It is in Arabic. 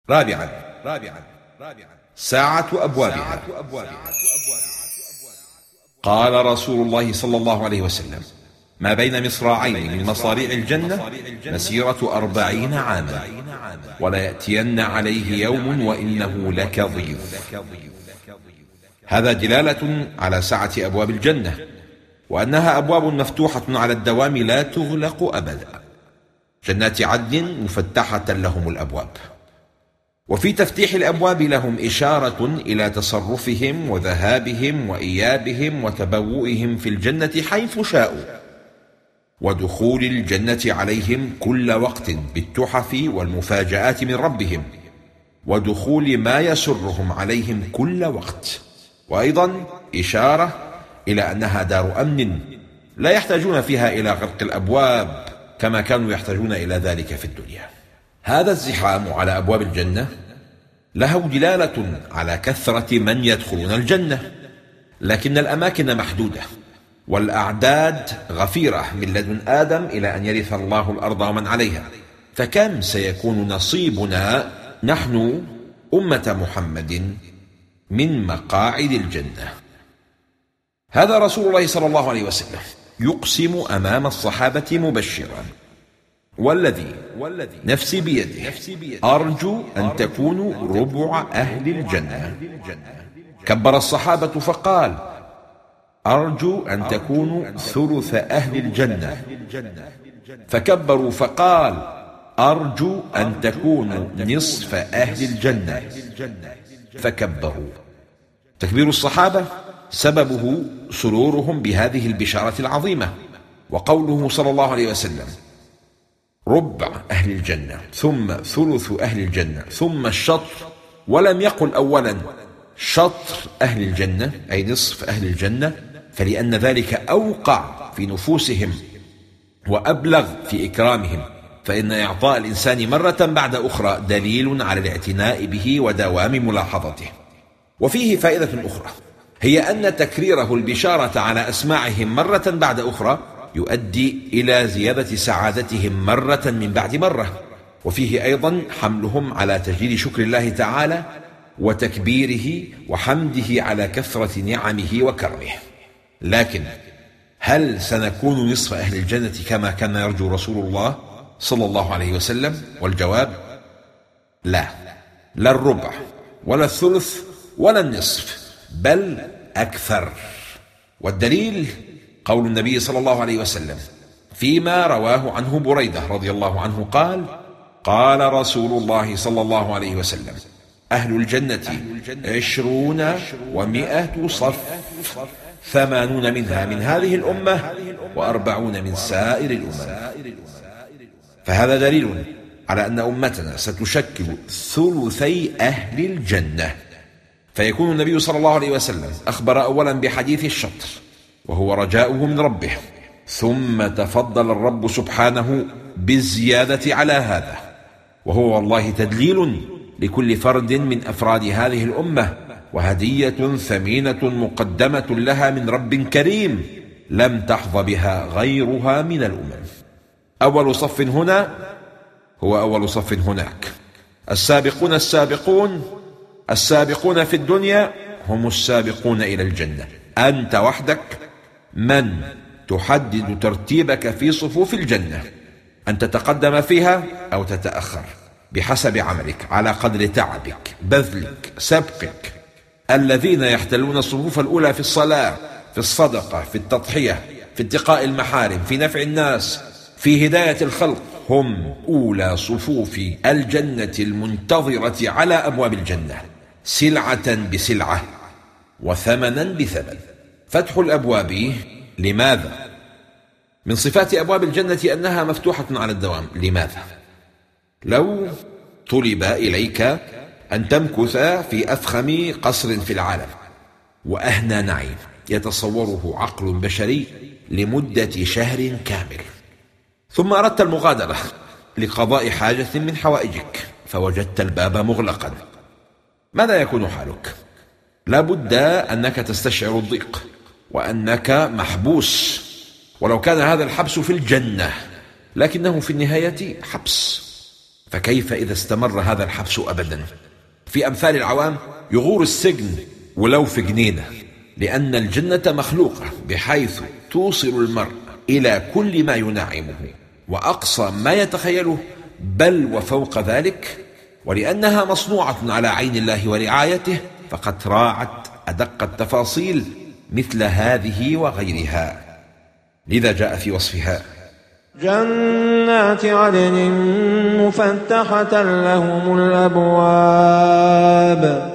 رابعا ساعة أبوابها. قال رسول الله صلى الله عليه وسلم: ما بين مصراعين من مصاريع الجنة مسيرة 40 عاما، ولا يأتين عليه يوم وإنه لكظيظ. هذا دلالة على سعة أبواب الجنة، وأنها أبواب مفتوحة على الدوام لا تغلق أبدا. جنات عدن مفتحة لهم الأبواب. وفي تفتيح الأبواب لهم إشارة إلى تصرفهم وذهابهم وإيابهم وتبوئهم في الجنة حيث شاءوا، ودخول الجنة عليهم كل وقت بالتحف والمفاجآت من ربهم، ودخول ما يسرهم عليهم كل وقت. وأيضا إشارة إلى أنها دار أمن لا يحتاجون فيها إلى غلق الأبواب كما كانوا يحتاجون إلى ذلك في الدنيا. هذا الزحام على أبواب الجنة له دلالة على كثرة من يدخلون الجنة، لكن الأماكن محدودة والأعداد غفيرة من لدن آدم إلى أن يرث الله الأرض ومن عليها، فكم سيكون نصيبنا نحن أمة محمد من مقاعد الجنة؟ هذا رسول الله صلى الله عليه وسلم يقسم أمام الصحابة مبشرا: والذي نفسي بيده أرجو أن تكونوا ربع أهل الجنة. كبر الصحابة فقال: أرجو أن تكونوا ثلث أهل الجنة. فكبروا فقال: أرجو أن تكونوا نصف أهل الجنة. فكبروا. تكبير الصحابة سببه سرورهم بهذه البشارة العظيمة، وقوله صلى الله عليه وسلم: ربع أهل الجنة، ثم ثلث أهل الجنة، ثم الشطر، ولم يقل أولا شطر أهل الجنة أي نصف أهل الجنة، فلأن ذلك أوقع في نفوسهم وأبلغ في إكرامهم، فإن إعطاء الإنسان مرة بعد أخرى دليل على الاعتناء به ودوام ملاحظته. وفيه فائدة أخرى، هي أن تكريره البشارة على أسماعهم مرة بعد أخرى يؤدي إلى زيادة سعادتهم مرة من بعد مرة. وفيه أيضا حملهم على تجديد شكر الله تعالى وتكبيره وحمده على كثرة نعمه وكرمه. لكن هل سنكون نصف أهل الجنة كما كان يرجو رسول الله صلى الله عليه وسلم؟ والجواب: لا الربع ولا الثلث ولا النصف، بل أكثر. والدليل قول النبي صلى الله عليه وسلم فيما رواه عنه بريدة رضي الله عنه قال: قال رسول الله صلى الله عليه وسلم: أهل الجنة 20 و100 صف، 80 منها من هذه الأمة و40 من سائر الأمم. فهذا دليل على أن أمتنا ستشكل ثلثي أهل الجنة. فيكون النبي صلى الله عليه وسلم أخبر أولا بحديث الشطر وهو رجاؤه من ربه، ثم تفضل الرب سبحانه بالزيادة على هذا، وهو والله تدليل لكل فرد من أفراد هذه الأمة، وهدية ثمينة مقدمة لها من رب كريم لم تحظ بها غيرها من الأمم. أول صف هنا هو أول صف هناك. السابقون السابقون في الدنيا هم السابقون إلى الجنة. أنت وحدك من تحدد ترتيبك في صفوف الجنة، أن تتقدم فيها أو تتأخر بحسب عملك على قدر تعبك، بذلك، سبقك. الذين يحتلون الصفوف الأولى في الصلاة، في الصدقة، في التضحية، في اتقاء المحارم، في نفع الناس، في هداية الخلق، هم أولى صفوف الجنة المنتظرة على أبواب الجنة، سلعة بسلعة وثمنا بثمن. فتح الأبواب لماذا؟ من صفات أبواب الجنة أنها مفتوحة على الدوام. لماذا؟ لو طلب إليك أن تمكث في أفخم قصر في العالم وأهنى نعيم يتصوره عقل بشري لمدة شهر كامل، ثم أردت المغادرة لقضاء حاجة من حوائجك فوجدت الباب مغلقا، ماذا يكون حالك؟ لا بد أنك تستشعر الضيق وأنك محبوس، ولو كان هذا الحبس في الجنة، لكنه في النهاية حبس. فكيف إذا استمر هذا الحبس أبدا؟ في أمثال العوام يغور السجن ولو في جنينة، لأن الجنة مخلوقة بحيث توصل المرء إلى كل ما ينعمه وأقصى ما يتخيله، بل وفوق ذلك، ولأنها مصنوعة على عين الله ورعايته فقد راعت أدق التفاصيل مثل هذه وغيرها. لذا جاء في وصفها: جنات عدن مفتحة لهم الأبواب